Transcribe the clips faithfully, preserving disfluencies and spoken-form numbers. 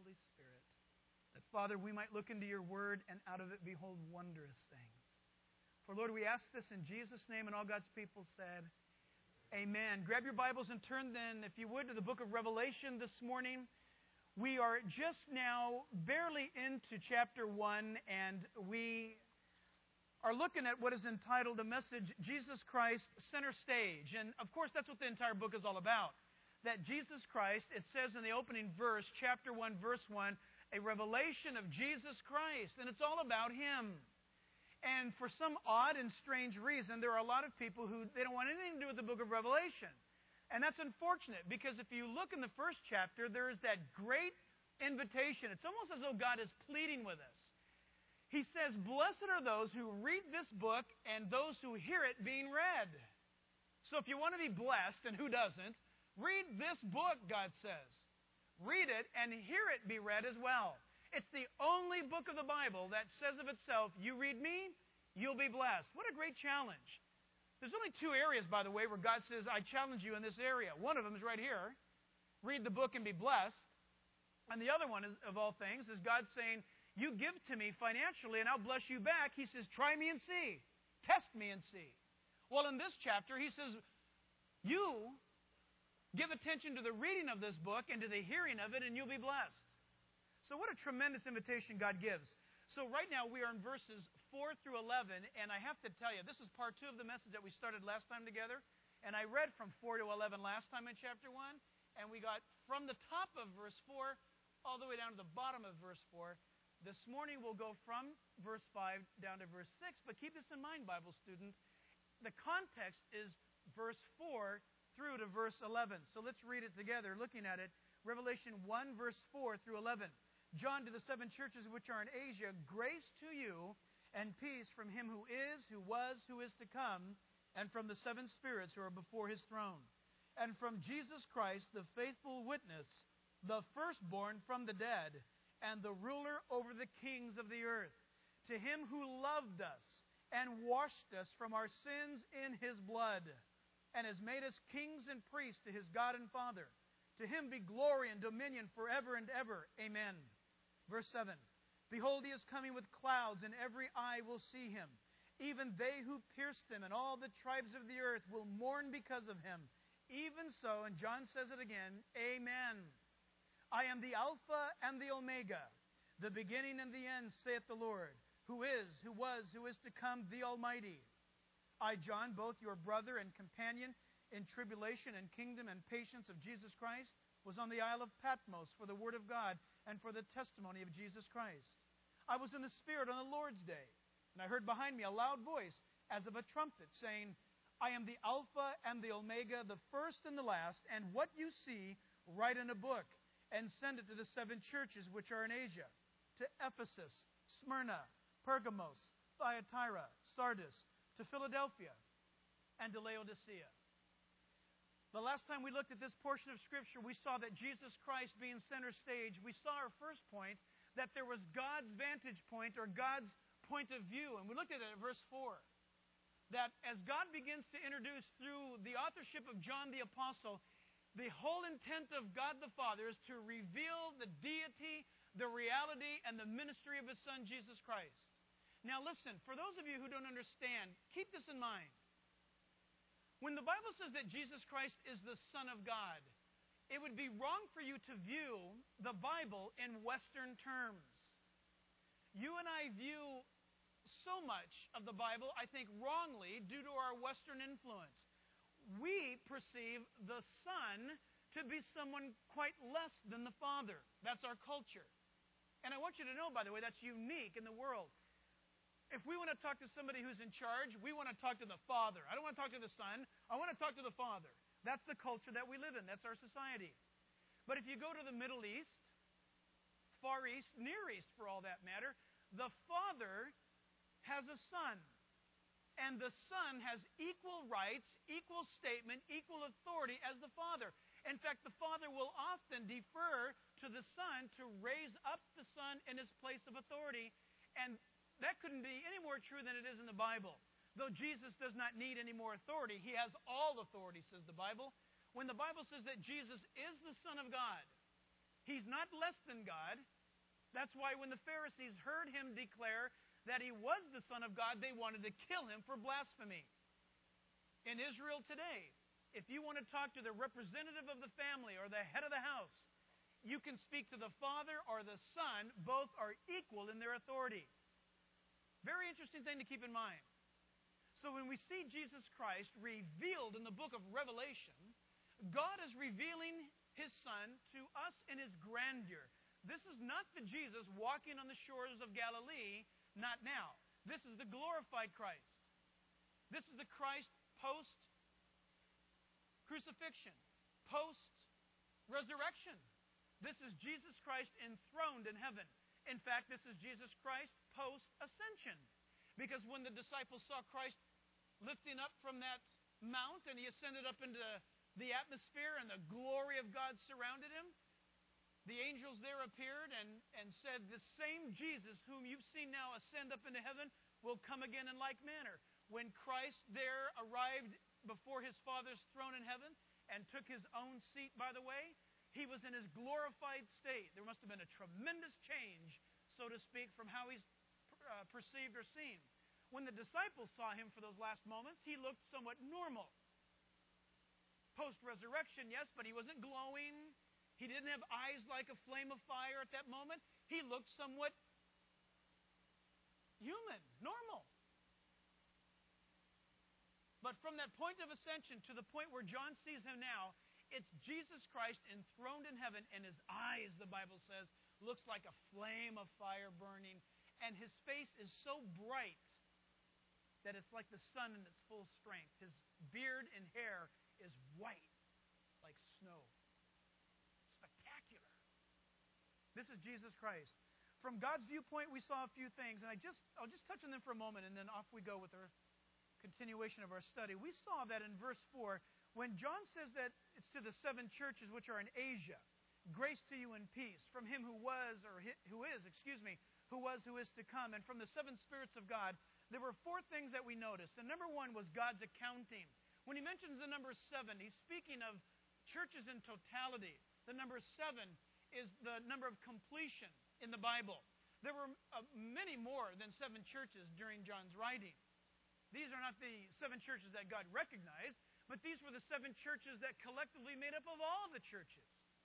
Holy Spirit, that, Father, we might look into your word and out of it behold wondrous things. For, Lord, we ask this in Jesus' name, and all God's people said, amen. Grab your Bibles and turn then, if you would, to the book of Revelation this morning. We are just now barely into chapter one, and we are looking at what is entitled a message, Jesus Christ, Center Stage. And, of course, that's what the entire book is all about. That Jesus Christ, it says in the opening verse, chapter one, verse one, a revelation of Jesus Christ. And it's all about Him. And for some odd and strange reason, there are a lot of people who they don't want anything to do with the book of Revelation. And that's unfortunate, because if you look in the first chapter, there is that great invitation. It's almost as though God is pleading with us. He says, blessed are those who read this book and those who hear it being read. So if you want to be blessed, and who doesn't, read this book, God says. Read it and hear it be read as well. It's the only book of the Bible that says of itself, you read me, you'll be blessed. What a great challenge. There's only two areas, by the way, where God says, I challenge you in this area. One of them is right here. Read the book and be blessed. And the other one, is, of all things, is God saying, you give to me financially and I'll bless you back. He says, try me and see. Test me and see. Well, in this chapter, He says, you give attention to the reading of this book and to the hearing of it, and you'll be blessed. So what a tremendous invitation God gives. So right now we are in verses four through eleven, and I have to tell you, this is part two of the message that we started last time together. And I read from four to eleven last time in chapter one, and we got from the top of verse four all the way down to the bottom of verse four. This morning we'll go from verse five down to verse six, but keep this in mind, Bible students. The context is verse four through to verse eleven. So let's read it together, looking at it. Revelation one, verse four through eleven. John, to the seven churches which are in Asia, grace to you and peace from Him who is, who was, who is to come, and from the seven spirits who are before His throne, and from Jesus Christ, the faithful witness, the firstborn from the dead, and the ruler over the kings of the earth. To Him who loved us and washed us from our sins in His blood, and has made us kings and priests to His God and Father. To Him be glory and dominion forever and ever. Amen. Verse seven. Behold, He is coming with clouds, and every eye will see Him. Even they who pierced Him, and all the tribes of the earth will mourn because of Him. Even so, and John says it again, Amen. I am the Alpha and the Omega, the beginning and the end, saith the Lord, who is, who was, who is to come, the Almighty. I, John, both your brother and companion in tribulation and kingdom and patience of Jesus Christ, was on the Isle of Patmos for the word of God and for the testimony of Jesus Christ. I was in the Spirit on the Lord's day, and I heard behind me a loud voice as of a trumpet, saying, I am the Alpha and the Omega, the first and the last, and what you see, write in a book, and send it to the seven churches which are in Asia, to Ephesus, Smyrna, Pergamos, Thyatira, Sardis, to Philadelphia, and to Laodicea. The last time we looked at this portion of Scripture, we saw that Jesus Christ being center stage. We saw our first point, that there was God's vantage point, or God's point of view. And we looked at it at verse four. That as God begins to introduce through the authorship of John the Apostle, the whole intent of God the Father is to reveal the deity, the reality, and the ministry of His Son, Jesus Christ. Now listen, for those of you who don't understand, keep this in mind. When the Bible says that Jesus Christ is the Son of God, it would be wrong for you to view the Bible in Western terms. You and I view so much of the Bible, I think, wrongly due to our Western influence. We perceive the Son to be someone quite less than the Father. That's our culture. And I want you to know, by the way, that's unique in the world. If we want to talk to somebody who's in charge, we want to talk to the Father. I don't want to talk to the Son. I want to talk to the Father. That's the culture that we live in. That's our society. But if you go to the Middle East, Far East, Near East for all that matter, the Father has a Son. And the Son has equal rights, equal statement, equal authority as the Father. In fact, the Father will often defer to the Son to raise up the Son in His place of authority. And that couldn't be any more true than it is in the Bible. Though Jesus does not need any more authority, He has all authority, says the Bible. When the Bible says that Jesus is the Son of God, He's not less than God. That's why when the Pharisees heard him declare that he was the Son of God, they wanted to kill him for blasphemy. In Israel today, if you want to talk to the representative of the family or the head of the house, you can speak to the Father or the Son. Both are equal in their authority. Very interesting thing to keep in mind. So when we see Jesus Christ revealed in the book of Revelation, God is revealing His Son to us in His grandeur. This is not the Jesus walking on the shores of Galilee, not now. This is the glorified Christ. This is the Christ post-crucifixion, post-resurrection. This is Jesus Christ enthroned in heaven. In fact, this is Jesus Christ post-ascension. Because when the disciples saw Christ lifting up from that mount and He ascended up into the atmosphere and the glory of God surrounded Him, the angels there appeared and, and said, "The same Jesus whom you've seen now ascend up into heaven will come again in like manner." When Christ there arrived before His Father's throne in heaven and took His own seat, by the way, He was in His glorified state. There must have been a tremendous change, so to speak, from how He's uh, perceived or seen. When the disciples saw Him for those last moments, He looked somewhat normal. Post-resurrection, yes, but He wasn't glowing. He didn't have eyes like a flame of fire at that moment. He looked somewhat human, normal. But from that point of ascension to the point where John sees Him now, it's Jesus Christ enthroned in heaven, and His eyes, the Bible says, looks like a flame of fire burning, and His face is so bright that it's like the sun in its full strength. His beard and hair is white like snow. Spectacular. This is Jesus Christ. From God's viewpoint, we saw a few things, and I just, I'll just touch on them for a moment, and then off we go with our continuation of our study. We saw that in verse four, when John says that it's to the seven churches which are in Asia, grace to you and peace, from Him who was, or who is, excuse me, who was, who is to come, and from the seven spirits of God. There were four things that we noticed. And number one was God's accounting. When He mentions the number seven, He's speaking of churches in totality. The number seven is the number of completion in the Bible. There were uh, many more than seven churches during John's writing. These are not the seven churches that God recognized, but these were the seven churches that collectively made up of all the churches.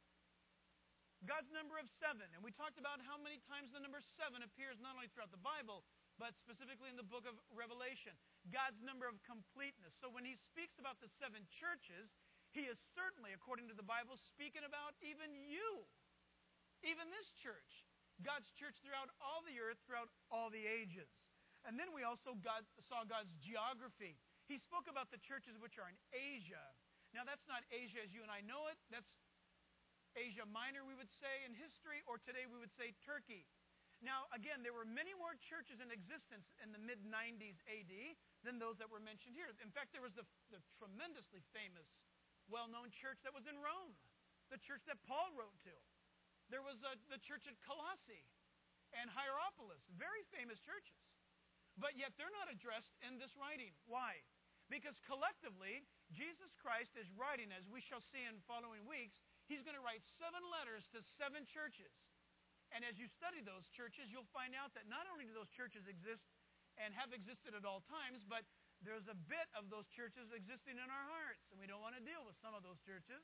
God's number of seven. And we talked about how many times the number seven appears not only throughout the Bible, but specifically in the book of Revelation. God's number of completeness. So when He speaks about the seven churches, He is certainly, according to the Bible, speaking about even you. Even this church. God's church throughout all the earth, throughout all the ages. And then we also got, saw God's geography. He spoke about the churches which are in Asia. Now that's not Asia as you and I know it. That's Asia Minor, we would say, in history, or today we would say Turkey. Now, again, there were many more churches in existence in the mid nineties A D than those that were mentioned here. In fact, there was the, the tremendously famous, well-known church that was in Rome, the church that Paul wrote to. There was a, the church at Colossae and Hierapolis, very famous churches. But yet they're not addressed in this writing. Why? Because collectively, Jesus Christ is writing, as we shall see in following weeks, He's going to write seven letters to seven churches. And as you study those churches, you'll find out that not only do those churches exist and have existed at all times, but there's a bit of those churches existing in our hearts, and we don't want to deal with some of those churches.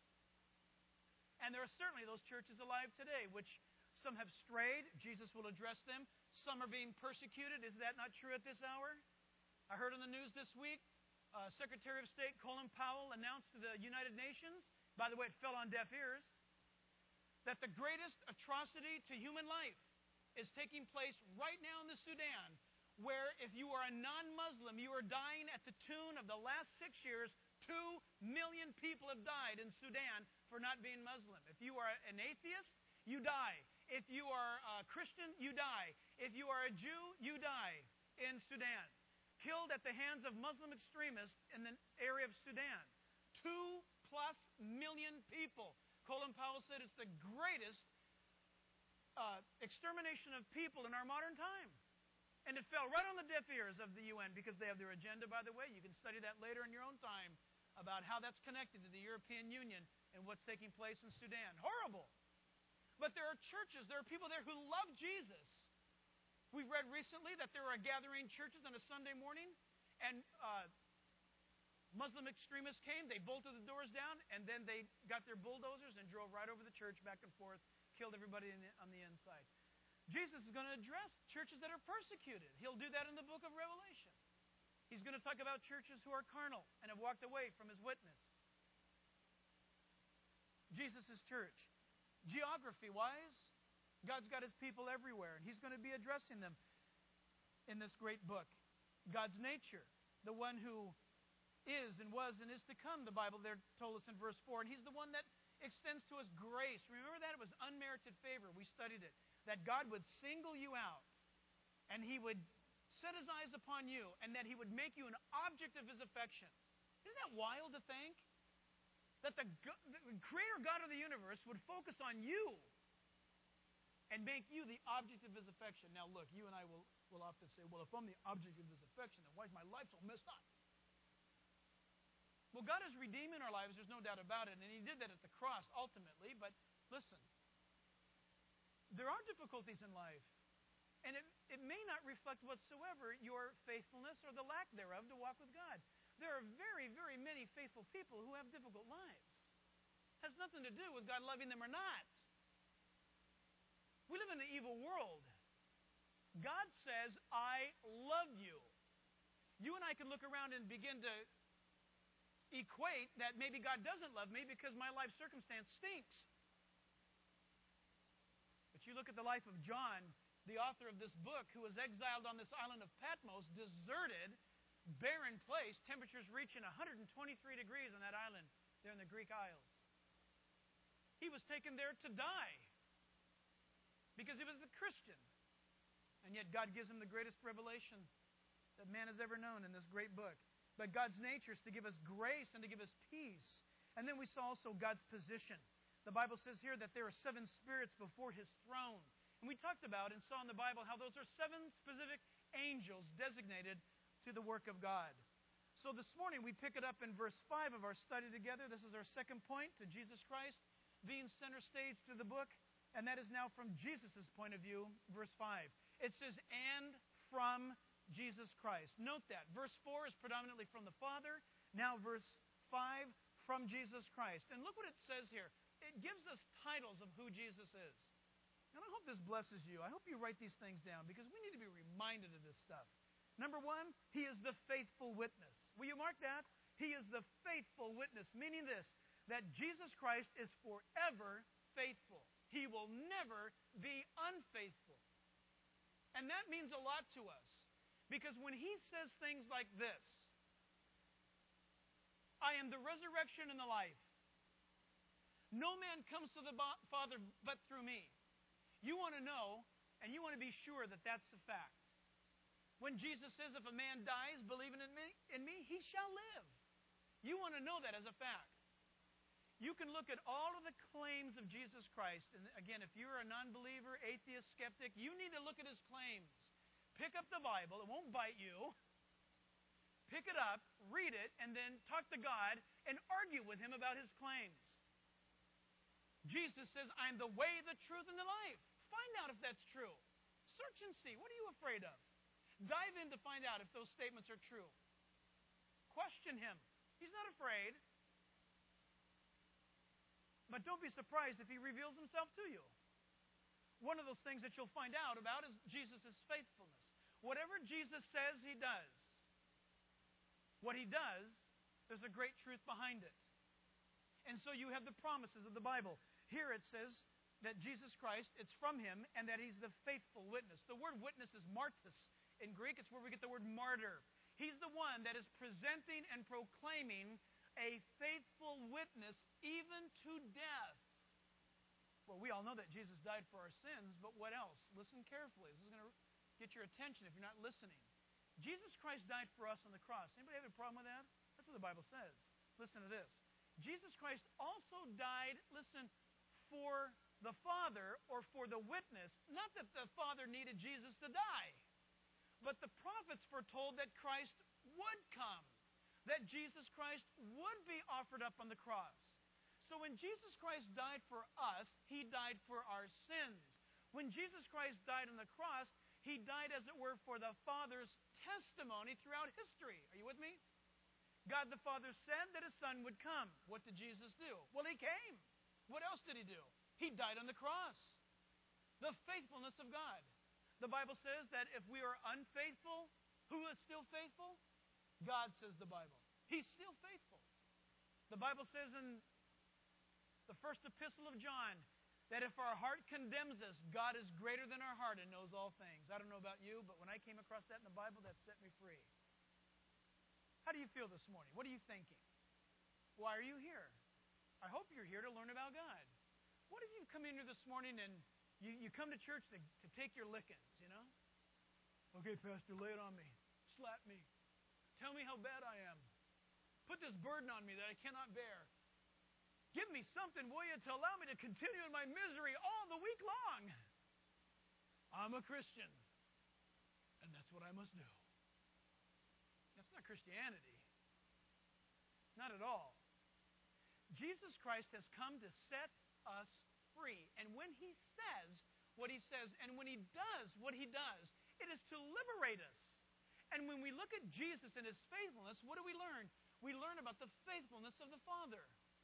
And there are certainly those churches alive today, which some have strayed. Jesus will address them. Some are being persecuted. Is that not true at this hour? I heard on the news this week, uh, Secretary of State Colin Powell announced to the United Nations, by the way, it fell on deaf ears, that the greatest atrocity to human life is taking place right now in the Sudan, where if you are a non-Muslim, you are dying at the tune of the last six years. Two million people have died in Sudan for not being Muslim. If you are an atheist, you die. If you are a Christian, you die. If you are a Jew, you die in Sudan. Killed at the hands of Muslim extremists in the area of Sudan. Two plus million people. Colin Powell said it's the greatest uh, extermination of people in our modern time. And it fell right on the deaf ears of the U N because they have their agenda, by the way. You can study that later in your own time about how that's connected to the European Union and what's taking place in Sudan. Horrible. But there are churches, there are people there who love Jesus. We've read recently that there are gathering churches on a Sunday morning, and uh, Muslim extremists came, they bolted the doors down, and then they got their bulldozers and drove right over the church back and forth, killed everybody in the, on the inside. Jesus is going to address churches that are persecuted. He'll do that in the book of Revelation. He's going to talk about churches who are carnal and have walked away from His witness. Jesus' church. Geography-wise, God's got His people everywhere, and He's going to be addressing them in this great book. God's nature, the one who is and was and is to come, the Bible there told us in verse four, and He's the one that extends to us grace. Remember that? It was unmerited favor. We studied it. That God would single you out, and He would set His eyes upon you, and that He would make you an object of His affection. Isn't that wild to think? That the, the Creator God of the universe would focus on you and make you the object of His affection. Now look, you and I will, will often say, well, if I'm the object of His affection, then why is my life so messed up? Well, God is redeeming our lives, there's no doubt about it, and He did that at the cross ultimately, but listen, there are difficulties in life, and it, it may not reflect whatsoever your faithfulness or the lack thereof to walk with God. There are very, very many faithful people who have difficult lives. It has nothing to do with God loving them or not. We live in an evil world. God says, I love you. You and I can look around and begin to equate that maybe God doesn't love me because my life circumstance stinks. But you look at the life of John, the author of this book, who was exiled on this island of Patmos, deserted, barren place, temperatures reaching one hundred twenty-three degrees on that island there in the Greek Isles. He was taken there to die because he was a Christian. And yet God gives him the greatest revelation that man has ever known in this great book. But God's nature is to give us grace and to give us peace. And then we saw also God's position. The Bible says here that there are seven spirits before His throne. And we talked about and saw in the Bible how those are seven specific angels designated to the work of God. So this morning we pick it up in verse five of our study together. This is our second point, to Jesus Christ being center stage to the book. And that is now from Jesus' point of view, verse five. It says, and from Jesus Christ. Note that. Verse four is predominantly from the Father. Now verse five, from Jesus Christ. And look what it says here. It gives us titles of who Jesus is. And I hope this blesses you. I hope you write these things down because we need to be reminded of this stuff. Number one, He is the faithful witness. Will you mark that? He is the faithful witness, meaning this, that Jesus Christ is forever faithful. He will never be unfaithful. And that means a lot to us. Because when He says things like this, I am the resurrection and the life. No man comes to the Father but through me. You want to know, and you want to be sure that that's the fact. When Jesus says, if a man dies believing in me, in me, he shall live. You want to know that as a fact. You can look at all of the claims of Jesus Christ. And again, if you're a non-believer, atheist, skeptic, you need to look at His claims. Pick up the Bible. It won't bite you. Pick it up, read it, and then talk to God and argue with Him about His claims. Jesus says, I'm the way, the truth, and the life. Find out if that's true. Search and see. What are you afraid of? Dive in to find out if those statements are true. Question Him. He's not afraid. But don't be surprised if He reveals Himself to you. One of those things that you'll find out about is Jesus' faithfulness. Whatever Jesus says, He does. What He does, there's a great truth behind it. And so you have the promises of the Bible. Here it says that Jesus Christ, it's from Him, and that He's the faithful witness. The word witness is martyrs in Greek. It's where we get the word martyr. He's the one that is presenting and proclaiming a faithful witness even to death. Well, we all know that Jesus died for our sins, but what else? Listen carefully. This is going to get your attention if you're not listening. Jesus Christ died for us on the cross. Anybody have a problem with that? That's what the Bible says. Listen to this. Jesus Christ also died, listen, for the Father or for the witness. Not that the Father needed Jesus to die, but the prophets foretold that Christ would come, that Jesus Christ would be offered up on the cross. So when Jesus Christ died for us, He died for our sins. When Jesus Christ died on the cross, He died, as it were, for the Father's testimony throughout history. Are you with me? God the Father said that His Son would come. What did Jesus do? Well, He came. What else did He do? He died on the cross. The faithfulness of God. The Bible says that if we are unfaithful, who is still faithful? God, says the Bible. He's still faithful. The Bible says in the first epistle of John that if our heart condemns us, God is greater than our heart and knows all things. I don't know about you, but when I came across that in the Bible, that set me free. How do you feel this morning? What are you thinking? Why are you here? I hope you're here to learn about God. What if you come in here this morning and you, you come to church to, to take your lickings, you know? Okay, Pastor, lay it on me. Slap me. Tell me how bad I am. Put this burden on me that I cannot bear. Give me something, will you, to allow me to continue in my misery all the week long. I'm a Christian, and that's what I must do. That's not Christianity. Not at all. Jesus Christ has come to set us free. And when He says what He says, and when He does what He does, it is to liberate us. And when we look at Jesus and His faithfulness, what do we learn? We learn about the faithfulness of the Father.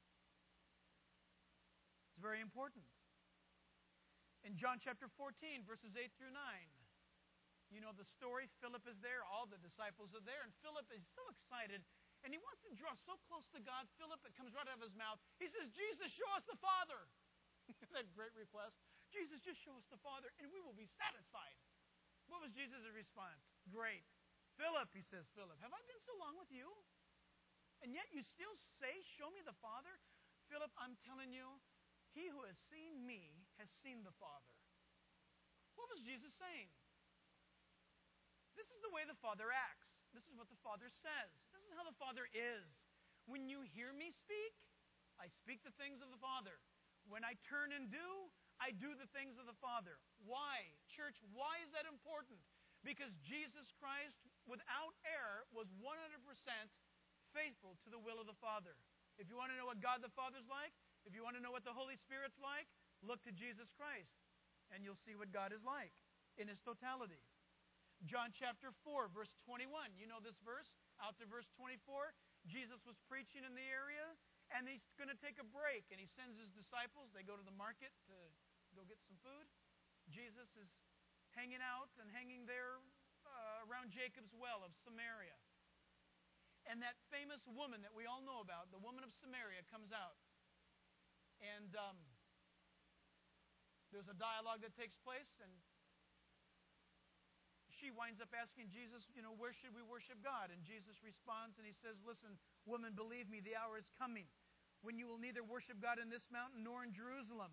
It's very important. In John chapter fourteen, verses eight through nine, you know the story. Philip is there. All the disciples are there. And Philip is so excited. And he wants to draw so close to God. Philip, it comes right out of his mouth. He says, Jesus, show us the Father. That great request. Jesus, just show us the Father, and we will be satisfied. What was Jesus' response? Great. Philip, he says, Philip, have I been so long with you? And yet you still say, show me the Father? Philip, I'm telling you, he who has seen me has seen the Father. What was Jesus saying? This is the way the Father acts. This is what the Father says. This is how the Father is. When you hear me speak, I speak the things of the Father. When I turn and do, I do the things of the Father. Why? Church, why is that important? Because Jesus Christ, without error, was one hundred percent faithful to the will of the Father. If you want to know what God the Father's like, if you want to know what the Holy Spirit's like, look to Jesus Christ, and you'll see what God is like in His totality. John chapter four, verse twenty-one. You know this verse? Out to verse twenty-four. Jesus was preaching in the area, and He's going to take a break, and He sends His disciples. They go to the market to go get some food. Jesus is hanging out and hanging there uh, around Jacob's well of Samaria. And that famous woman that we all know about, the woman of Samaria, comes out. And um, there's a dialogue that takes place, and she winds up asking Jesus, you know, where should we worship God? And Jesus responds, and He says, listen, woman, believe me, the hour is coming when you will neither worship God in this mountain nor in Jerusalem.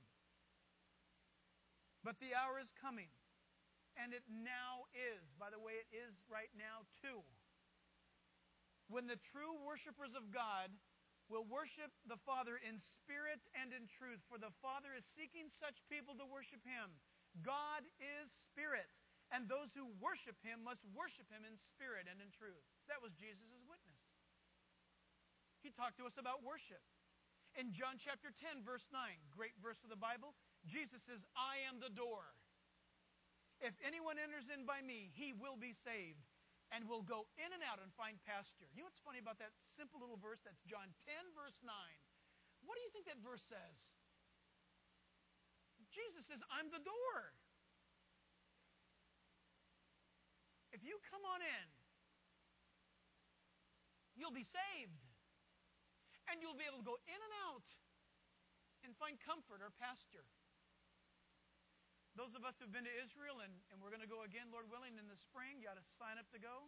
But the hour is coming, and it now is. By the way, it is right now too. When the true worshipers of God will worship the Father in spirit and in truth, for the Father is seeking such people to worship Him. God is spirit, and those who worship Him must worship Him in spirit and in truth. That was Jesus' witness. He talked to us about worship. In John chapter ten, verse nine, great verse of the Bible, Jesus says, I am the door. If anyone enters in by me, he will be saved, and will go in and out and find pasture. You know what's funny about that simple little verse? That's John ten, verse nine. What do you think that verse says? Jesus says, I'm the door. If you come on in, you'll be saved. And you'll be able to go in and out and find comfort or pasture. Those of us who've been to Israel, and, and we're going to go again, Lord willing, in the spring, you ought to sign up to go.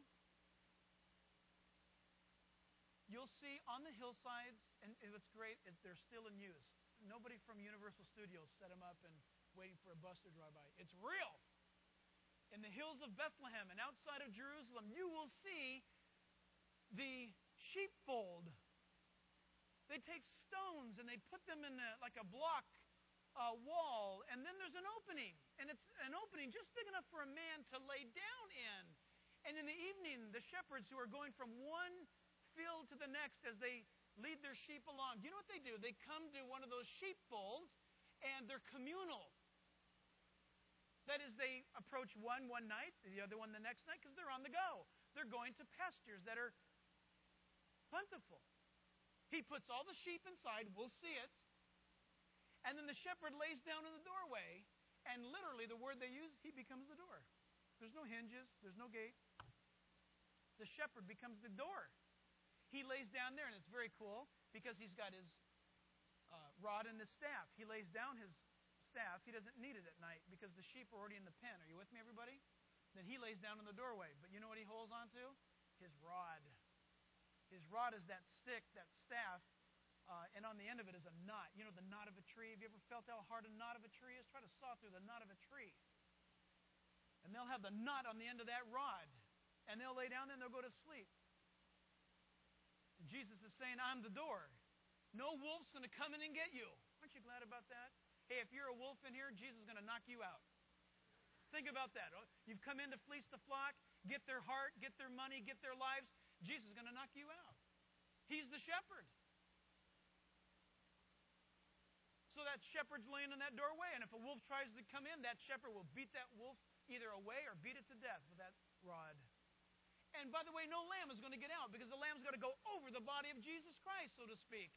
You'll see on the hillsides, and it's great, they're still in use. Nobody from Universal Studios set them up and waiting for a bus to drive by. It's real. In the hills of Bethlehem and outside of Jerusalem, you will see the sheepfold. They take stones and they put them in a, like a block uh, wall, and then there's an opening. And it's an opening just big enough for a man to lay down in. And in the evening, the shepherds who are going from one field to the next, as they lead their sheep along. Do you know what they do? They come to one of those sheepfolds, and they're communal. That is, they approach one one night, the other one the next night, because they're on the go. They're going to pastures that are plentiful. He puts all the sheep inside, we'll see it, and then the shepherd lays down in the doorway, and literally the word they use, he becomes the door. There's no hinges, there's no gate. The shepherd becomes the door. He lays down there, and it's very cool, because he's got his uh, rod and his staff. He lays down his staff. He doesn't need it at night, because the sheep are already in the pen. Are you with me, everybody? Then he lays down in the doorway. But you know what he holds on to? His rod. His rod is that stick, that staff, uh, and on the end of it is a knot. You know the knot of a tree? Have you ever felt how hard a knot of a tree is? Try to saw through the knot of a tree. And they'll have the knot on the end of that rod. And they'll lay down there and they'll go to sleep. And Jesus is saying, I'm the door. No wolf's going to come in and get you. Aren't you glad about that? Hey, if you're a wolf in here, Jesus is going to knock you out. Think about that. You've come in to fleece the flock, get their heart, get their money, get their lives. Jesus is going to knock you out. He's the shepherd. So that shepherd's laying in that doorway, and if a wolf tries to come in, that shepherd will beat that wolf either away or beat it to death with that rod. And by the way, no lamb is going to get out, because the lamb's got to go over the body of Jesus Christ, so to speak.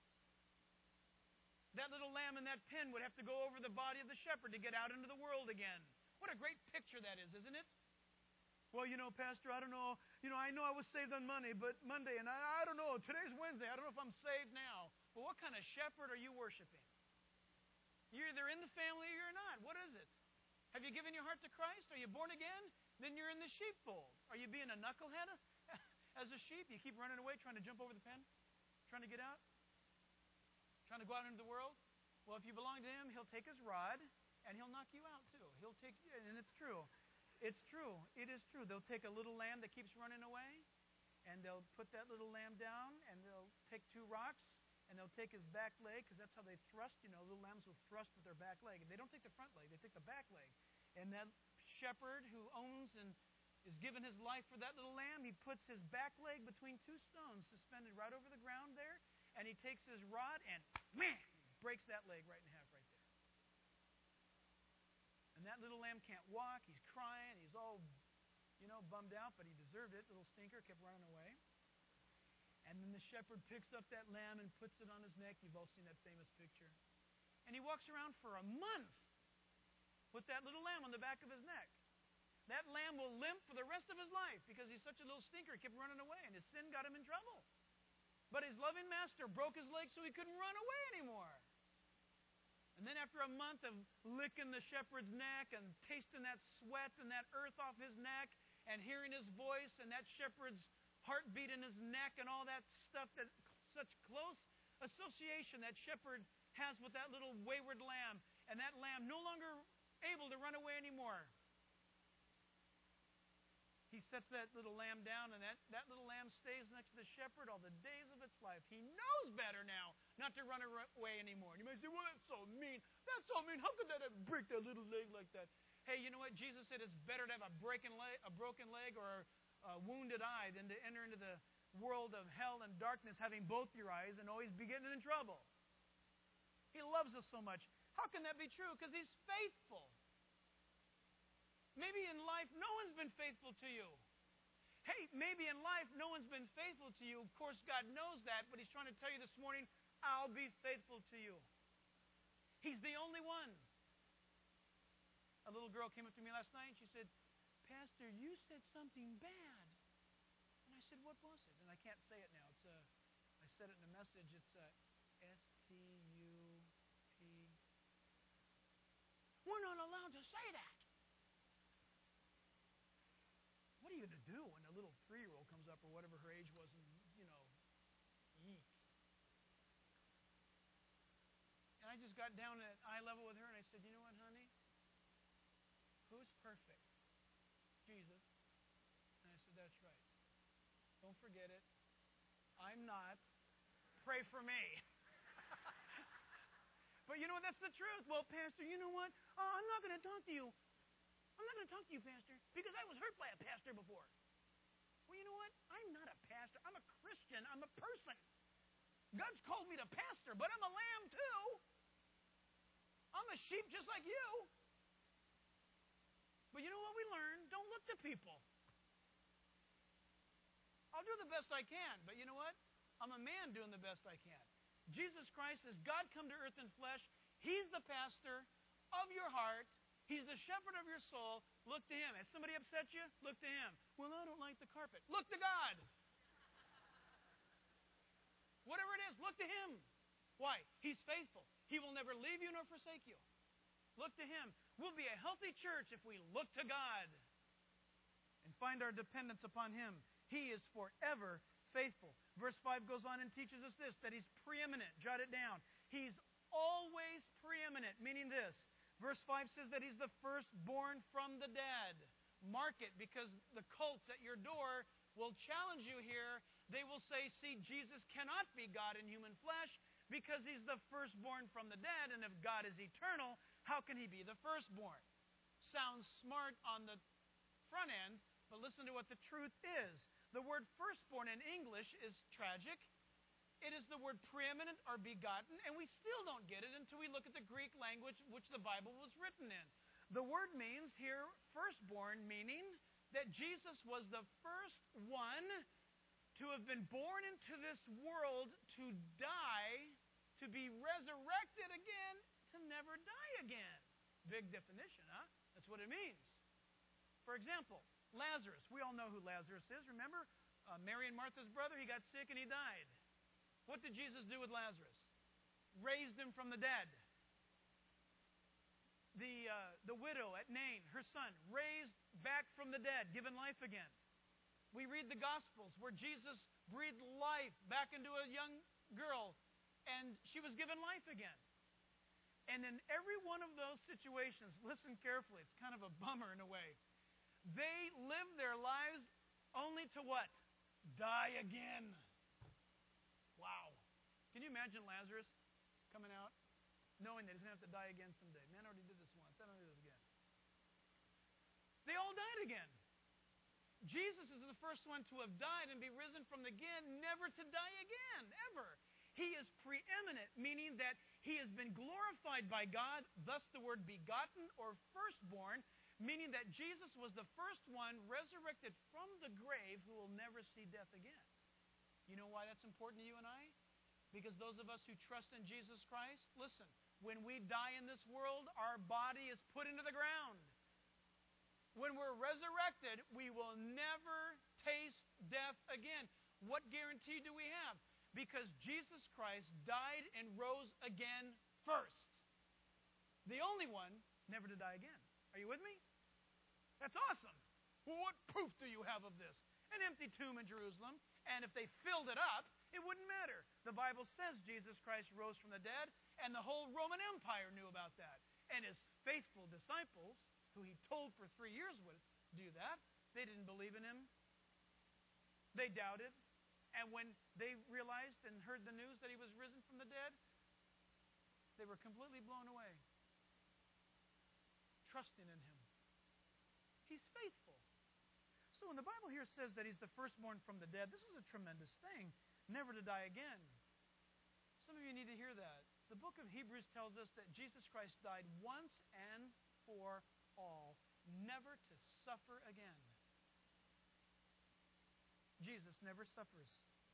That little lamb in that pen would have to go over the body of the shepherd to get out into the world again. What a great picture that is, isn't it? Well, you know, Pastor, I don't know. You know, I know I was saved on Monday, but Monday, and I, I don't know. Today's Wednesday. I don't know if I'm saved now. Well, what kind of shepherd are you worshiping? You're either in the family or you're not. What is it? Have you given your heart to Christ? Are you born again? Then you're in the sheepfold. Are you being a knucklehead as a sheep? You keep running away, trying to jump over the pen, trying to get out, trying to go out into the world? Well, if you belong to Him, He'll take His rod and He'll knock you out too. He'll take you, and it's true. It's true. It is true. They'll take a little lamb that keeps running away, and they'll put that little lamb down, and they'll take two rocks, and they'll take his back leg, because that's how they thrust. You know, little lambs will thrust with their back leg. And they don't take the front leg, they take the back leg. And that shepherd who owns and is given his life for that little lamb, he puts his back leg between two stones suspended right over the ground there, and he takes his rod and man, breaks that leg right in half right there. And that little lamb can't walk. He's crying. He's all, you know, bummed out, but he deserved it. Little stinker kept running away. And then the shepherd picks up that lamb and puts it on his neck. You've all seen that famous picture. And he walks around for a month with that little lamb on the back of his neck. That lamb will limp for the rest of his life because he's such a little stinker. He kept running away, and his sin got him in trouble. But his loving master broke his leg so he couldn't run away anymore. And then after a month of licking the shepherd's neck and tasting that sweat and that earth off his neck and hearing his voice and that shepherd's heartbeat in his neck and all that stuff, that such close association that shepherd has with that little wayward lamb, and that lamb no longer able to run away anymore. He sets that little lamb down, and that, that little lamb stays next to the shepherd all the days of its life. He knows better now not to run away anymore. And you may say, well, that's so mean. That's so mean. How could that break that little leg like that? Hey, you know what? Jesus said it's better to have a, breaking leg, a broken leg or a wounded eye than to enter into the world of hell and darkness having both your eyes and always be getting in trouble. He loves us so much. How can that be true? Because He's faithful. Maybe in life, no one's been faithful to you. Hey, maybe in life, no one's been faithful to you. Of course, God knows that, but He's trying to tell you this morning, I'll be faithful to you. He's the only one. A little girl came up to me last night, and she said, Pastor, you said something bad. And I said, what was it? And I can't say it now. It's a, I said it in a message. It's a S T U P. We're not allowed to say that. What are you going to do when a little three-year-old comes up, or whatever her age was, and, you know, eek? And I just got down at eye level with her, and I said, you know what, honey? Who's perfect? Jesus. And I said, that's right. Don't forget it. I'm not. Pray for me. But you know what? That's the truth. Well, Pastor, you know what? Uh, I'm not going to talk to you. I'm not going to talk to you, Pastor, because I was hurt by a pastor before. Well, you know what? I'm not a pastor. I'm a Christian. I'm a person. God's called me to pastor, but I'm a lamb too. I'm a sheep just like you. But you know what we learn? Don't look to people. I'll do the best I can, but you know what? I'm a man doing the best I can. Jesus Christ is God come to earth in flesh. He's the pastor of your heart. He's the shepherd of your soul. Look to Him. Has somebody upset you? Look to Him. Well, I don't like the carpet. Look to God. Whatever it is, look to Him. Why? He's faithful. He will never leave you nor forsake you. Look to Him. We'll be a healthy church if we look to God and find our dependence upon Him. He is forever faithful. Verse five goes on and teaches us this, that He's preeminent. Jot it down. He's always preeminent, meaning this. Verse five says that He's the firstborn from the dead. Mark it, because the cults at your door will challenge you here. They will say, see, Jesus cannot be God in human flesh because He's the firstborn from the dead, and if God is eternal, how can He be the firstborn? Sounds smart on the front end, but listen to what the truth is. The word firstborn in English is tragic. It is the word preeminent or begotten, and we still don't get it until we look at the Greek language which the Bible was written in. The word means here, firstborn, meaning that Jesus was the first one to have been born into this world, to die, to be resurrected again, to never die again. Big definition, huh? That's what it means. For example, Lazarus. We all know who Lazarus is. Remember? Uh, Mary and Martha's brother, he got sick and he died. What did Jesus do with Lazarus? Raised him from the dead. The, uh, the widow at Nain, her son, raised back from the dead, given life again. We read the Gospels where Jesus breathed life back into a young girl and she was given life again. And in every one of those situations, listen carefully, it's kind of a bummer in a way. They lived their lives only to what? Die again. Wow. Can you imagine Lazarus coming out, knowing that he's going to have to die again someday? Man, I already did this once. I don't do this again. They all died again. Jesus is the first one to have died and be risen from the dead, never to die again, ever. He is preeminent, meaning that He has been glorified by God, thus the word begotten or firstborn, meaning that Jesus was the first one resurrected from the grave who will never see death again. You know why that's important to you and I? Because those of us who trust in Jesus Christ, listen, when we die in this world, our body is put into the ground. When we're resurrected, we will never taste death again. What guarantee do we have? Because Jesus Christ died and rose again first. The only one never to die again. Are you with me? That's awesome. Well, what proof do you have of this? An empty tomb in Jerusalem, and if they filled it up, it wouldn't matter. The Bible says Jesus Christ rose from the dead, and the whole Roman Empire knew about that. And His faithful disciples, who He told for three years would do that, they didn't believe in Him. They doubted. And when they realized and heard the news that He was risen from the dead, they were completely blown away. Trusting in Him. He's faithful. So when the Bible here says that He's the firstborn from the dead, this is a tremendous thing. Never to die again. Some of you need to hear that. The book of Hebrews tells us that Jesus Christ died once and for all, never to suffer again. Jesus never suffers.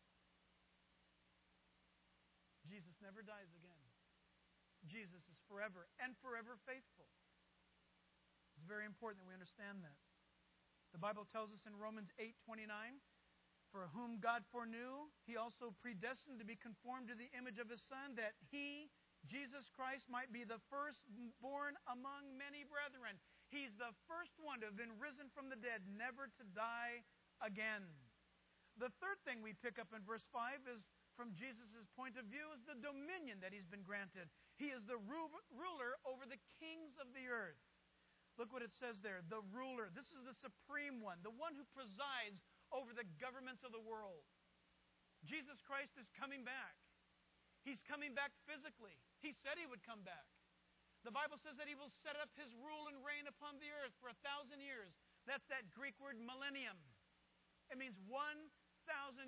Jesus never dies again. Jesus is forever and forever faithful. It's very important that we understand that. The Bible tells us in Romans eight twenty-nine, for whom God foreknew, He also predestined to be conformed to the image of His Son, that He, Jesus Christ, might be the firstborn among many brethren. He's the first one to have been risen from the dead, never to die again. The third thing we pick up in verse five is, from Jesus' point of view, is the dominion that He's been granted. He is the ruler over the kings of the earth. Look what it says there, the ruler. This is the supreme one, the one who presides over the governments of the world. Jesus Christ is coming back. He's coming back physically. He said He would come back. The Bible says that He will set up His rule and reign upon the earth for a thousand years. That's that Greek word millennium. It means one thousand years.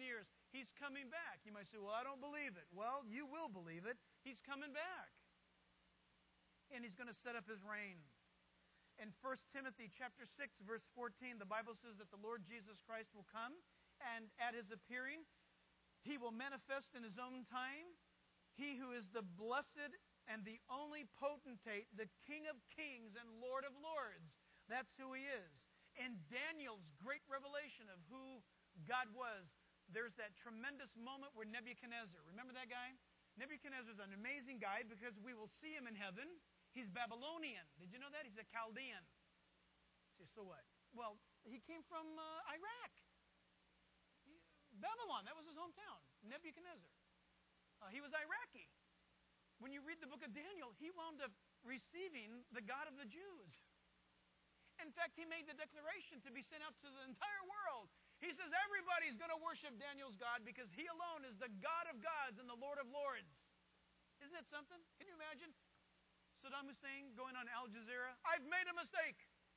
He's coming back. You might say, well, I don't believe it. Well, you will believe it. He's coming back. And He's going to set up His reign. In First Timothy chapter six, verse fourteen, the Bible says that the Lord Jesus Christ will come, and at His appearing, He will manifest in His own time. He who is the blessed and the only potentate, the King of kings and Lord of lords. That's who He is. In Daniel's great revelation of who God was, there's that tremendous moment where Nebuchadnezzar, remember that guy? Nebuchadnezzar is an amazing guy because we will see him in heaven. He's Babylonian. Did you know that? He's a Chaldean. See, so what? Well, he came from uh, Iraq. He, Babylon, that was his hometown. Nebuchadnezzar. Uh, he was Iraqi. When you read the book of Daniel, he wound up receiving the God of the Jews. In fact, he made the declaration to be sent out to the entire world. He says everybody's going to worship Daniel's God because He alone is the God of gods and the Lord of lords. Isn't that something? Can you imagine Saddam Hussein going on Al Jazeera? I've made a mistake.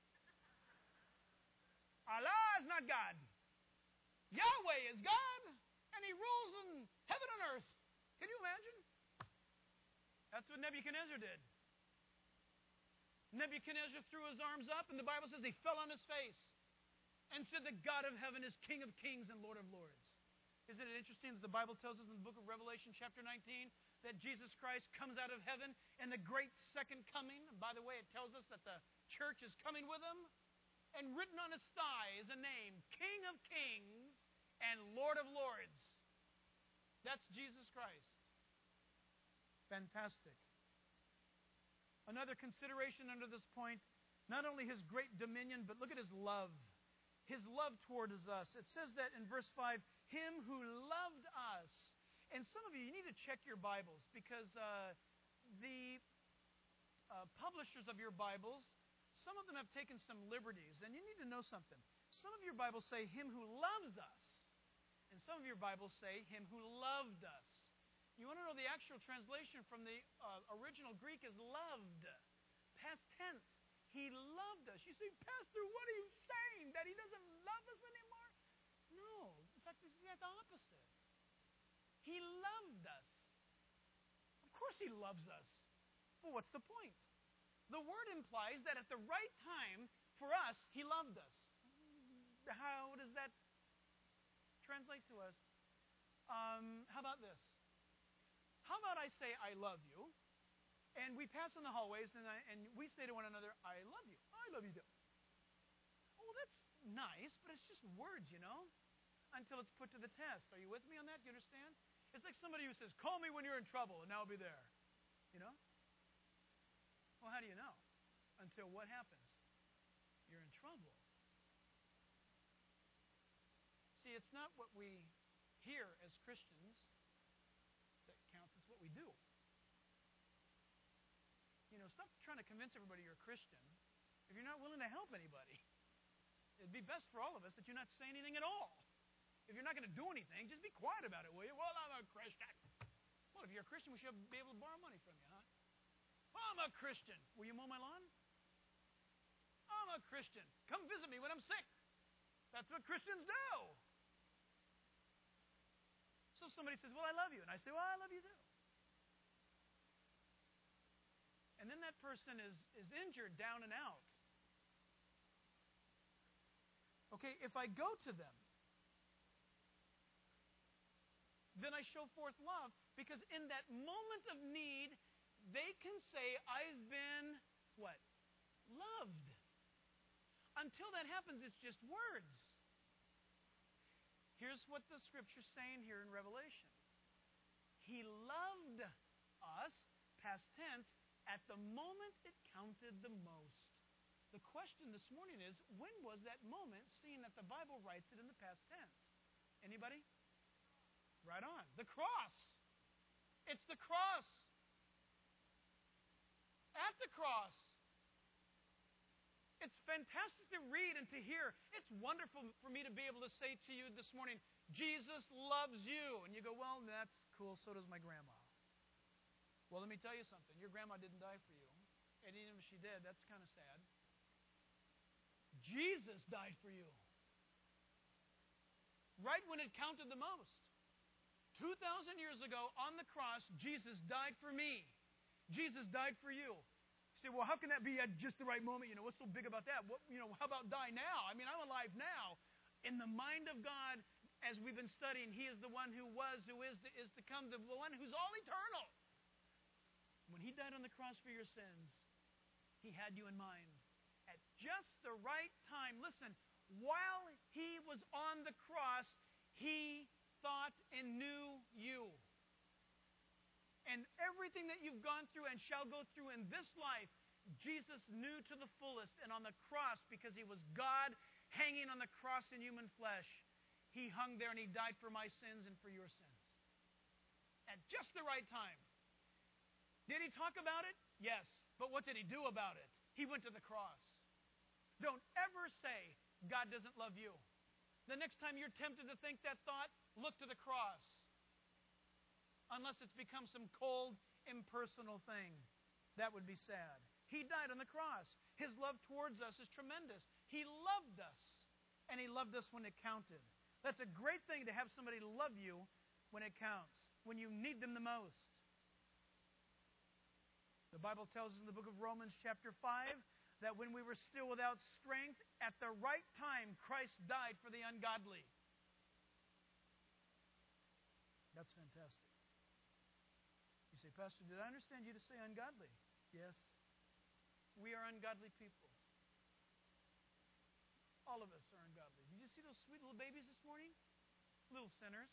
Allah is not God. Yahweh is God, and He rules in heaven and earth. Can you imagine? That's what Nebuchadnezzar did. Nebuchadnezzar threw his arms up, and the Bible says he fell on his face and said, the God of heaven is King of kings and Lord of lords. Isn't it interesting that the Bible tells us in the book of Revelation chapter nineteen that Jesus Christ comes out of heaven in the great second coming? By the way, it tells us that the church is coming with Him. And written on His thigh is a name, King of kings and Lord of lords. That's Jesus Christ. Fantastic. Another consideration under this point, not only His great dominion, but look at His love. His love towards us. It says that in verse five, Him who loved us. And some of you, you need to check your Bibles because uh, the uh, publishers of your Bibles, some of them have taken some liberties. And you need to know something. Some of your Bibles say, Him who loves us. And some of your Bibles say, Him who loved us. You want to know the actual translation from the uh, original Greek is loved. Past tense. He loved us. You say, Pastor, what are you saying? That He doesn't love us anymore? No. In fact, this is the opposite. He loved us. Of course He loves us. Well, what's the point? The word implies that at the right time, for us, He loved us. How does that translate to us? Um, how about this? How about I say, I love you, and we pass in the hallways, and, I, and we say to one another, I love you. I love you too. Oh, that's nice, but it's just words, you know, until it's put to the test. Are you with me on that? Do you understand? It's like somebody who says, call me when you're in trouble, and I'll be there. You know? Well, how do you know? Until what happens? You're in trouble. See, it's not what we hear as Christians that counts, it's what we do. You know, stop trying to convince everybody you're a Christian if you're not willing to help anybody. It'd be best for all of us that you not say anything at all. If you're not going to do anything, just be quiet about it, will you? Well, I'm a Christian. Well, if you're a Christian, we should be able to borrow money from you, huh? Well, I'm a Christian. Will you mow my lawn? I'm a Christian. Come visit me when I'm sick. That's what Christians do. So somebody says, well, I love you. And I say, well, I love you too. And then that person is, is injured down and out. Okay, if I go to them, then I show forth love because in that moment of need, they can say, I've been, what? Loved. Until that happens, it's just words. Here's what the Scripture's saying here in Revelation. He loved us, past tense, at the moment it counted the most. The question this morning is, when was that moment, seeing that the Bible writes it in the past tense? Anybody? Right on. The cross. It's the cross. At the cross. It's fantastic to read and to hear. It's wonderful for me to be able to say to you this morning, Jesus loves you. And you go, well, that's cool, so does my grandma. Well, let me tell you something. Your grandma didn't die for you. And even if she did, that's kind of sad. Jesus died for you. Right when it counted the most. two thousand years ago on the cross, Jesus died for me. Jesus died for you. You say, well, how can that be at just the right moment? You know, what's so big about that? What, you know, how about die now? I mean, I'm alive now. In the mind of God, as we've been studying, He is the one who was, who is, is to come, the one who's all eternal. When He died on the cross for your sins, He had you in mind. At just the right time. Listen, while He was on the cross, He thought and knew you. And everything that you've gone through and shall go through in this life, Jesus knew to the fullest. And on the cross, because He was God hanging on the cross in human flesh, He hung there and He died for my sins and for your sins. At just the right time. Did He talk about it? Yes. But what did He do about it? He went to the cross. Don't ever say God doesn't love you. The next time you're tempted to think that thought, look to the cross. Unless it's become some cold, impersonal thing. That would be sad. He died on the cross. His love towards us is tremendous. He loved us. And He loved us when it counted. That's a great thing to have somebody love you when it counts. When you need them the most. The Bible tells us in the book of Romans chapter five that when we were still without strength, at the right time, Christ died for the ungodly. That's fantastic. You say, Pastor, did I understand you to say ungodly? Yes. We are ungodly people. All of us are ungodly. Did you see those sweet little babies this morning? Little sinners.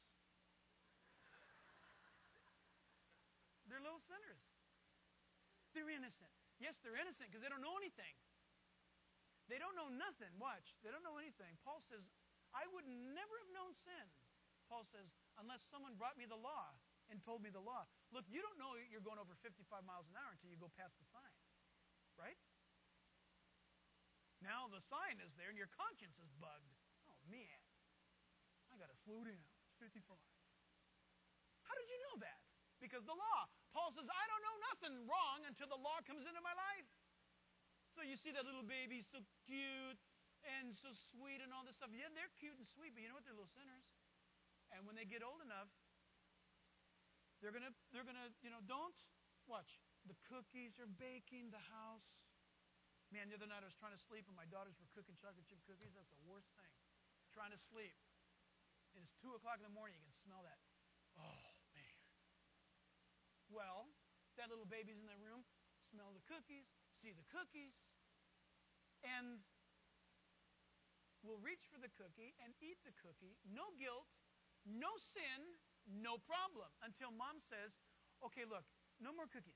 They're little sinners. They're innocent. Yes, they're innocent because they don't know anything. They don't know nothing. Watch. They don't know anything. Paul says, I would never have known sin. Paul says, unless someone brought me the law and told me the law. Look, you don't know you're going over fifty-five miles an hour until you go past the sign. Right? Now the sign is there and your conscience is bugged. Oh, man. I got to slow down. It's fifty-five. How did you know that? Because the law. Paul says, I don't know nothing wrong until the law comes into my life. So you see that little baby so cute and so sweet and all this stuff. Yeah, they're cute and sweet, but you know what? They're little sinners. And when they get old enough, they're gonna they're gonna, you know, don't watch. The cookies are baking, the house. Man, the other night I was trying to sleep and my daughters were cooking chocolate chip cookies. That's the worst thing. Trying to sleep. It's two o'clock in the morning, you can smell that. Oh, man. Well, that little baby's in the room, smell the cookies, see the cookies, and will reach for the cookie and eat the cookie. No guilt, no sin, no problem. Until mom says, okay, look, no more cookies.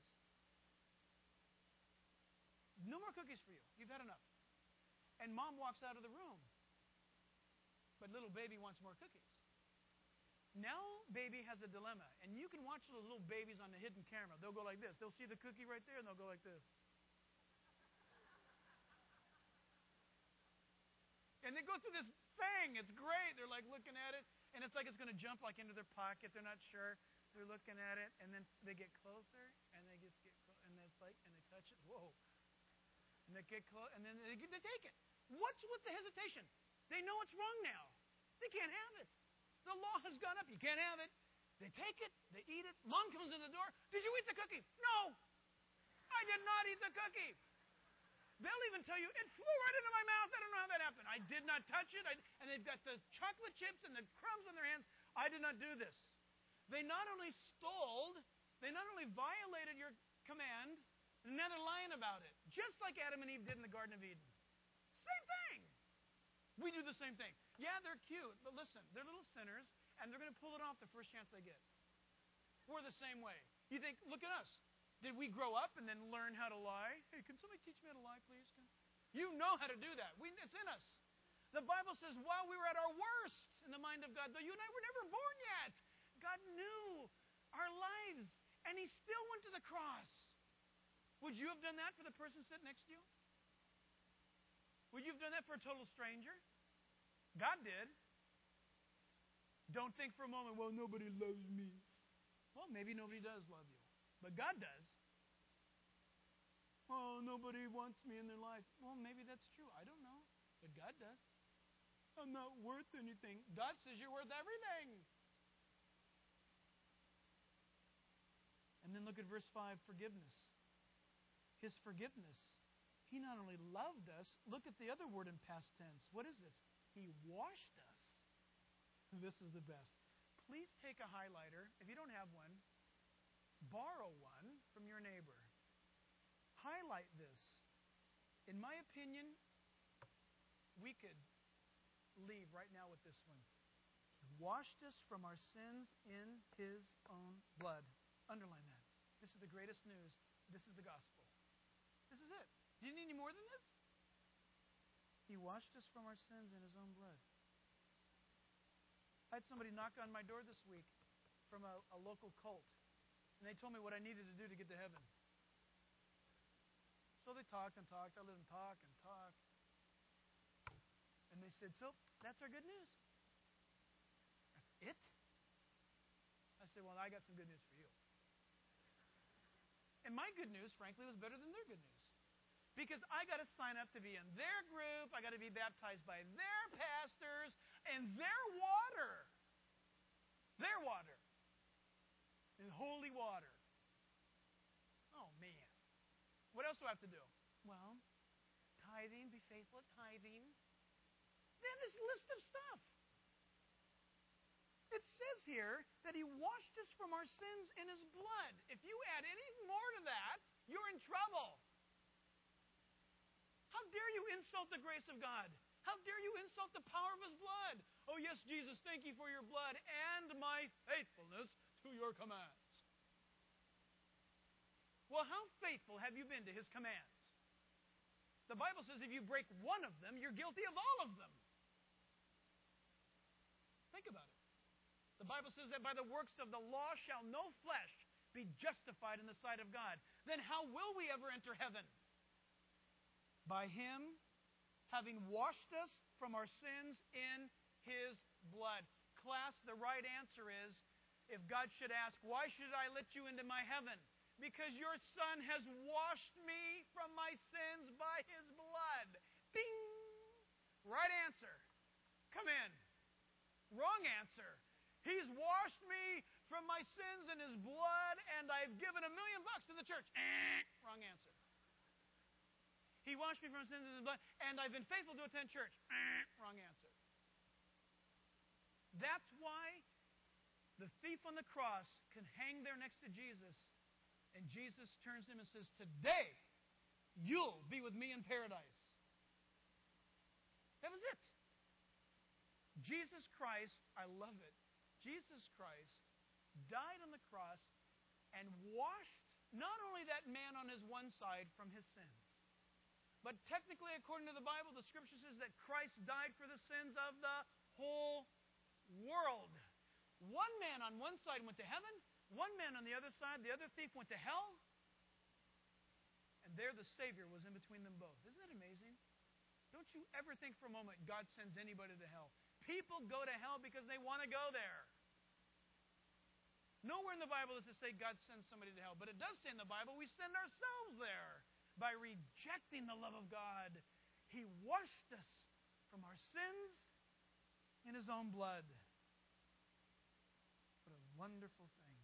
No more cookies for you. You've had enough. And mom walks out of the room. But little baby wants more cookies. Now baby has a dilemma. And you can watch those little babies on the hidden camera. They'll go like this. They'll see the cookie right there and they'll go like this. And they go through this thing. It's great. They're like looking at it. And it's like it's going to jump like into their pocket. They're not sure. They're looking at it. And then they get closer. And they just get close. And it's like, and they touch it. Whoa. And they get close. And then they, they take it. What's with the hesitation? They know it's wrong now. They can't have it. The law has gone up. You can't have it. They take it. They eat it. Mom comes in the door. Did you eat the cookie? No. I did not eat the cookie. They'll even tell you, it flew right into my mouth. I don't know how that happened. I did not touch it. I, and they've got the chocolate chips and the crumbs on their hands. I did not do this. They not only stole, they not only violated your command, and now they're lying about it. Just like Adam and Eve did in the Garden of Eden. Same thing. We do the same thing. Yeah, they're cute, but listen, they're little sinners, and they're going to pull it off the first chance they get. We're the same way. You think, look at us. Did we grow up and then learn how to lie? Hey, can somebody teach me how to lie, please? You know how to do that. We, it's in us. The Bible says, while we were at our worst in the mind of God, though you and I were never born yet, God knew our lives, and He still went to the cross. Would you have done that for the person sitting next to you? Would you have done that for a total stranger? God did. Don't think for a moment, well, nobody loves me. Well, maybe nobody does love you. But God does. Oh, nobody wants me in their life. Well, maybe that's true. I don't know. But God does. I'm not worth anything. God says you're worth everything. And then look at verse five, forgiveness. His forgiveness. He not only loved us, look at the other word in past tense. What is it? He washed us. This is the best. Please take a highlighter. If you don't have one, borrow one from your neighbor. Highlight this. In my opinion, we could leave right now with this one. He washed us from our sins in His own blood. Underline that. This is the greatest news. This is the gospel. This is it. Do you need any more than this? He washed us from our sins in His own blood. I had somebody knock on my door this week from a, a local cult, and they told me what I needed to do to get to heaven. So they talked and talked. I let them talk and talk. And they said, so, that's our good news. That's it? I said, well, I got some good news for you. And my good news, frankly, was better than their good news. Because I got to sign up to be in their group. I got to be baptized by their pastors and their water. Their water. And holy water. Oh, man. What else do I have to do? Well, tithing, be faithful at tithing. They have this list of stuff. It says here that He washed us from our sins in His blood. If you add any more to that, you're in trouble. How dare you insult the grace of God? How dare you insult the power of His blood? Oh, yes, Jesus, thank you for your blood and my faithfulness to your commands. Well, how faithful have you been to His commands? The Bible says if you break one of them, you're guilty of all of them. Think about it. The Bible says that by the works of the law shall no flesh be justified in the sight of God. Then how will we ever enter heaven? By Him having washed us from our sins in His blood. Class, the right answer is, if God should ask, why should I let you into my heaven? Because your Son has washed me from my sins by His blood. Ding! Right answer. Come in. Wrong answer. He's washed me from my sins in His blood, and I've given a million bucks to the church. Eh, wrong answer. He washed me from sins in His blood, and I've been faithful to attend church. Eh, wrong answer. That's why the thief on the cross can hang there next to Jesus, and Jesus turns to him and says, today you'll be with me in paradise. That was it. Jesus Christ, I love it. Jesus Christ died on the cross and washed not only that man on his one side from his sins, but technically, according to the Bible, the Scripture says that Christ died for the sins of the whole world. One man on one side went to heaven, one man on the other side, the other thief went to hell, and there the Savior was in between them both. Isn't that amazing? Don't you ever think for a moment God sends anybody to hell. People go to hell because they want to go there. Nowhere in the Bible does it say God sends somebody to hell, but it does say in the Bible we send ourselves there by rejecting the love of God. He washed us from our sins in His own blood. What a wonderful thing.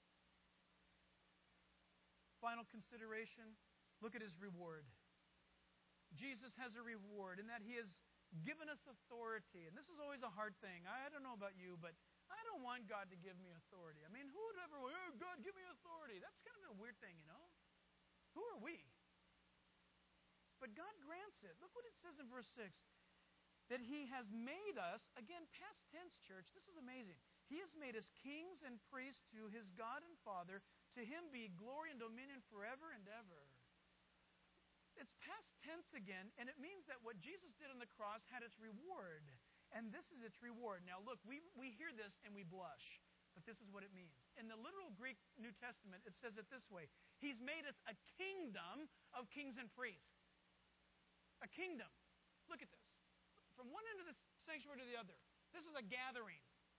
Final consideration, look at His reward. Jesus has a reward in that He has given us authority. And this is always a hard thing. I don't know about you, but I don't want God to give me authority. I mean, who would ever, oh, God, give me authority? That's kind of a weird thing, you know? Who are we? But God grants it. Look what it says in verse six. That He has made us, again, past tense, church, this is amazing. He has made us kings and priests to His God and Father. To Him be glory and dominion forever and ever. It's past tense again, and it means that what Jesus did on the cross had its reward. And this is its reward. Now look, we, we hear this and we blush, but this is what it means. In the literal Greek New Testament, it says it this way. He's made us a kingdom of kings and priests. A kingdom. Look at this. From one end of the sanctuary to the other. This is a gathering.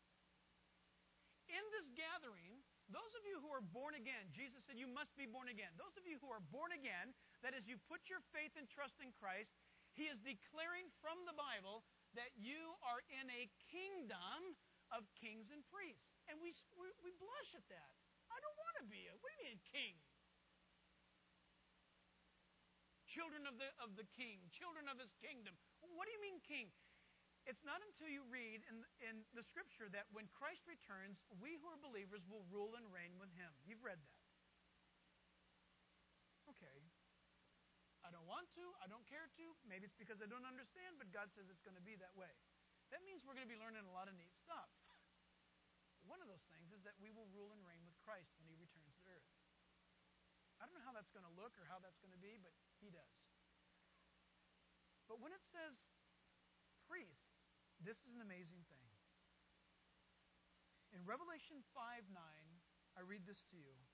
In this gathering, those of you who are born again, Jesus said you must be born again. Those of you who are born again, that is, you put your faith and trust in Christ, He is declaring from the Bible that you are in a kingdom of kings and priests. And we, we, we blush at that. I I don't want to be a, what do you mean king? Children of the, of the king, children of his kingdom. What do you mean king? It's not until you read in, in the scripture that when Christ returns, we who are believers will rule and reign with him. You've read that. Okay. I don't want to. I don't care to. Maybe it's because I don't understand, but God says it's going to be that way. That means we're going to be learning a lot of neat stuff. One of those things is that we will rule and reign with Christ when he returns to earth. I don't know how that's going to look or how that's going to be, but he does. But when it says priest, this is an amazing thing. In Revelation five nine, I read this to you.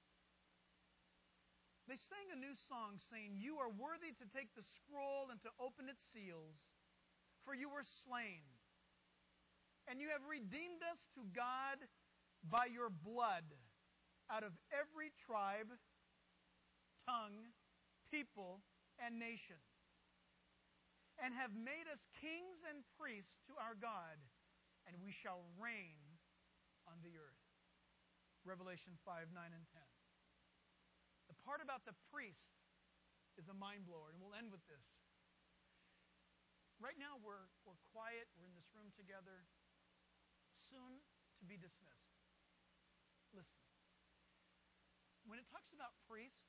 They sang a new song saying, "You are worthy to take the scroll and to open its seals, for you were slain. And you have redeemed us to God by your blood out of every tribe, tongue, people, and nation, and have made us kings and priests to our God, and we shall reign on the earth." Revelation five nine and ten. The part about the priest is a mind blower, and we'll end with this. Right now we're, we're quiet, we're in this room together, soon to be dismissed. Listen. When it talks about priest,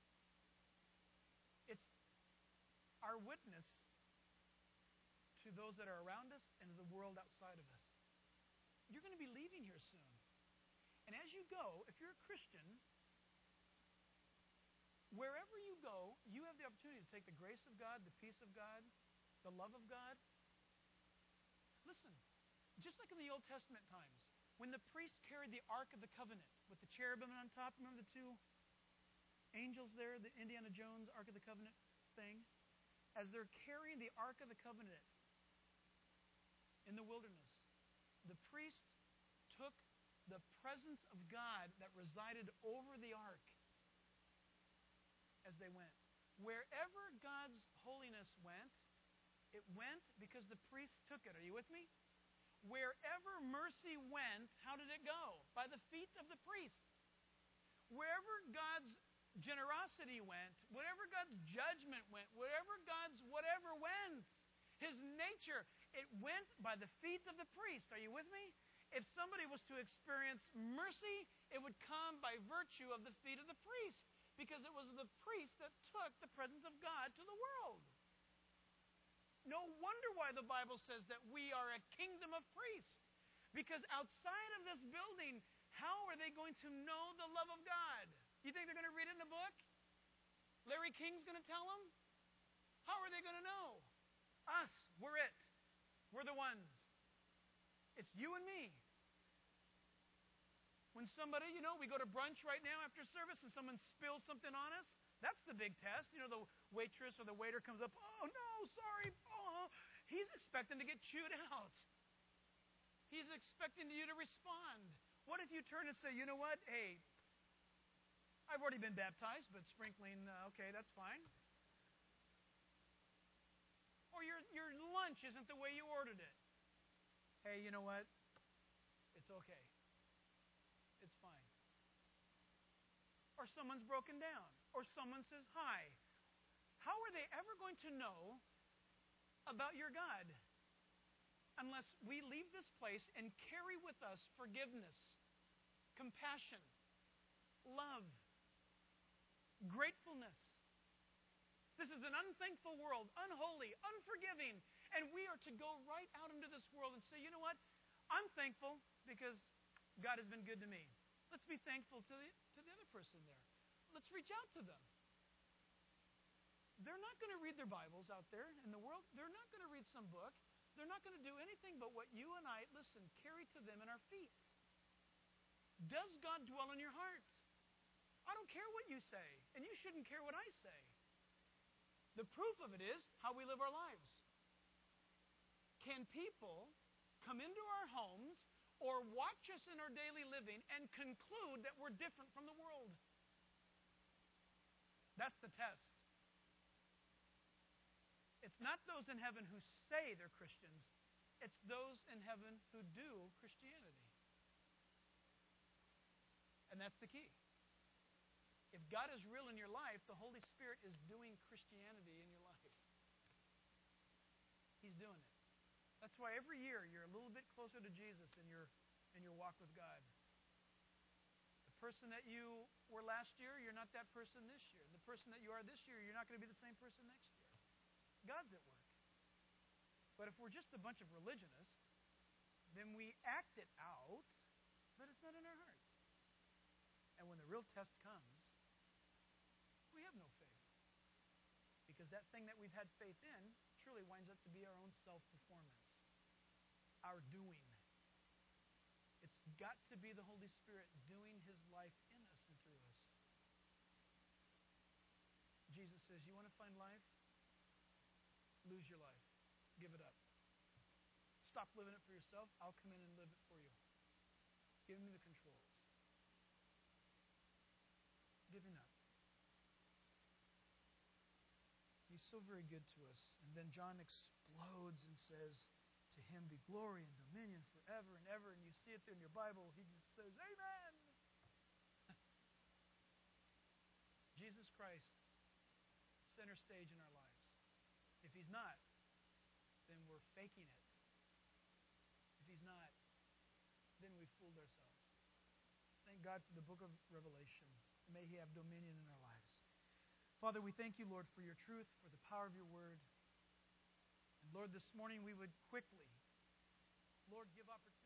it's our witness to those that are around us and to the world outside of us. You're going to be leaving here soon. And as you go, if you're a Christian, wherever you go, you have the opportunity to take the grace of God, the peace of God, the love of God. Listen, just like in the Old Testament times, when the priest carried the Ark of the Covenant with the cherubim on top, remember the two angels there, the Indiana Jones Ark of the Covenant thing? As they're carrying the Ark of the Covenant in the wilderness, the priest took the presence of God that resided over the ark as they went. Wherever God's holiness went, it went because the priest took it. Are you with me? Wherever mercy went, how did it go? By the feet of the priest. Wherever God's generosity went, whatever God's judgment went, wherever God's whatever went, his nature, it went by the feet of the priest. Are you with me? If somebody was to experience mercy, it would come by virtue of the feet of the priest, because it was the priest that took the presence of God to the world. No wonder why the Bible says that we are a kingdom of priests. Because outside of this building, how are they going to know the love of God? You think they're going to read it in the book? Larry King's going to tell them? How are they going to know? Us, we're it. We're the ones. It's you and me. When somebody, you know, we go to brunch right now after service and someone spills something on us, that's the big test. You know, the waitress or the waiter comes up, "Oh, no, sorry." Oh, he's expecting to get chewed out. He's expecting you to respond. What if you turn and say, "You know what? Hey, I've already been baptized, but sprinkling, uh, okay, that's fine." Or your, your lunch isn't the way you ordered it. "Hey, you know what? It's okay. It's fine." Or someone's broken down. Or someone says hi. How are they ever going to know about your God unless we leave this place and carry with us forgiveness, compassion, love, gratefulness? This is an unthankful world, unholy, unforgiving, and we are to go right out into this world and say, "You know what? I'm thankful because God has been good to me." Let's be thankful to the, to the other person there. Let's reach out to them. They're not going to read their Bibles out there in the world. They're not going to read some book. They're not going to do anything but what you and I, listen, carry to them in our feet. Does God dwell in your heart? I don't care what you say, and you shouldn't care what I say. The proof of it is how we live our lives. Can people come into our homes or watch us in our daily living and conclude that we're different from the world? That's the test. It's not those in heaven who say they're Christians. It's those in heaven who do Christianity. And that's the key. If God is real in your life, the Holy Spirit is doing Christianity in your life. He's doing it. That's why every year you're a little bit closer to Jesus in your in your walk with God. The person that you were last year, you're not that person this year. The person that you are this year, you're not going to be the same person next year. God's at work. But if we're just a bunch of religionists, then we act it out, but it's not in our hearts. And when the real test comes, we have no faith. Because that thing that we've had faith in truly winds up to be our own self-performance, our doing. It's got to be the Holy Spirit doing His life in us and through us. Jesus says, you want to find life? Lose your life. Give it up. Stop living it for yourself. I'll come in and live it for you. Give me the controls. Giving up. He's so very good to us. And then John explodes and says, to Him be glory and dominion forever and ever. And you see it there in your Bible. He just says, amen. Jesus Christ, center stage in our lives. If He's not, then we're faking it. If He's not, then we've fooled ourselves. Thank God for the book of Revelation. May He have dominion in our lives. Father, we thank you, Lord, for your truth, for the power of your word. And Lord, this morning we would quickly, Lord, give opportunity.